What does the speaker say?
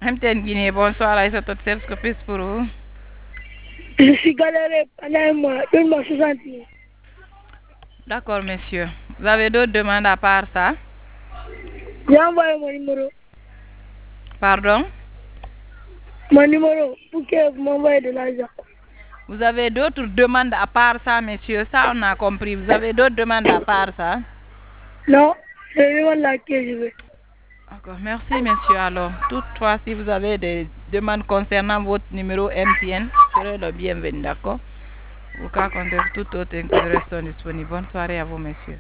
MTN Guinée, bonsoir, Aïssatou Seb, ce que puis pour vous? Je suis galéré pendant un mois, donne-moi 60 000. D'accord, monsieur. Vous avez d'autres demandes à part ça? J'ai envoyé mon numéro. Pardon? Mon numéro, pour que vous m'envoyez de l'argent. Vous avez d'autres demandes à part ça, monsieur? Ça, on a compris. Vous avez d'autres demandes à part ça? Non, c'est vraiment laquelle je veux. D'accord, merci, monsieur. Alors, toutefois, si vous avez des demandes concernant votre numéro MTN, vous serez le bienvenu, d'accord? Au cas contraire, tout autre, nous restons disponibles. Bonne soirée à vous, messieurs.